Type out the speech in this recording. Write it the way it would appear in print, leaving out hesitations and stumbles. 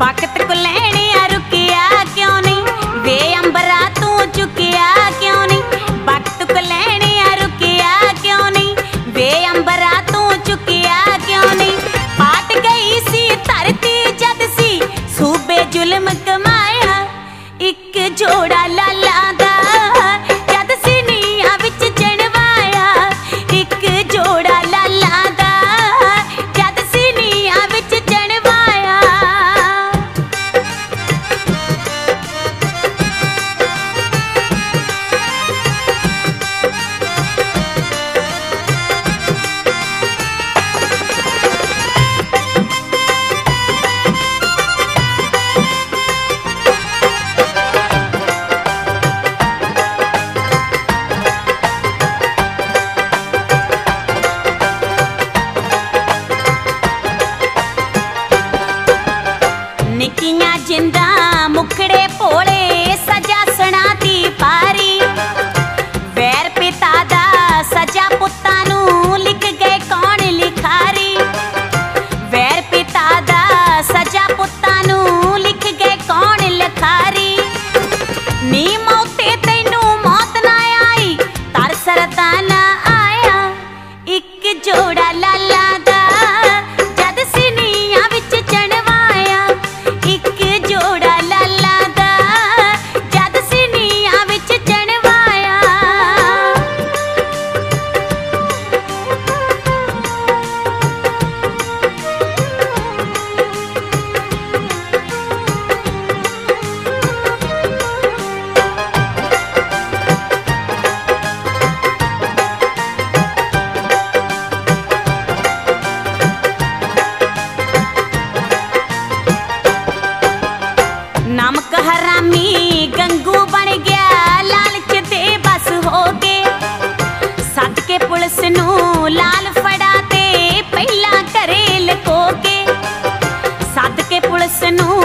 वक्त को लेने रुकिया क्यों नहीं, वे अंबरा तू चुकिया क्यों नहीं, वक्त को लेने रुकिया क्यों नहीं, वे अंबरा तू चुकिया क्यों नहीं। पाट गई सी धरती जद सी सूबे जुल्म कमाया, एक जोड़ा लाला दा जद सी नीया विच चढ़वाया, एक जोड़ा लाला दा जद सी नीया विच चढ़वाया। निकियां जिंदा मुखड़े भोले सजा सुनाती पारी, वैर पिता दा सजा पुत्तां नूं लिख गए कौन लिखारी, वैर पिता दा सजा पुत्तां नूं लिख गए कौन लिखारी। नी मौते तैनू मौत ना आई, तर सरता ना आया, एक जोड़ा लाला दा जद सी नीया विच चढ़वाया, एक जोड़ा लाला दा जद सी नीया विच चढ़वाया। नमक हरामी गंगू बन गया लालच दे बस हो के, सद के पुलिस नूं लाल फड़ा ते पहला घरे लको के, सद के पुलिस नूं